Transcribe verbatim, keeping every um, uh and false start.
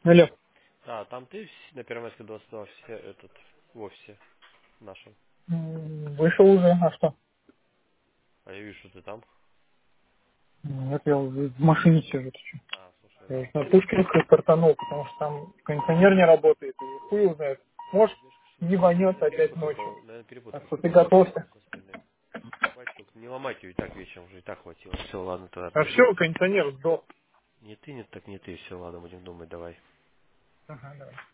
Алло. А, там ты в- на Первомайской двадцать два все этот, в офисе нашем. М, Вышел уже, а что? А я вижу, что ты там. Нет, я в в машине сижу, ты чё? А, слушай, Я ну уже на ты, Пушкинской стартанул, потому что там кондиционер не работает, и хуй его знает. Может, я ж не что-то, вонет наверное, опять перепутал, ночью. кого- наверное, перепутал Так что ты что-то с, готовься. с остальным. Хватит только, не ломать ее и так вечером уже и так хватило. Все, ладно, тогда А отпусти. все, кондиционер сдох. Не ты, нет, так не ты, все, ладно, будем думать, давай. Ага, давай.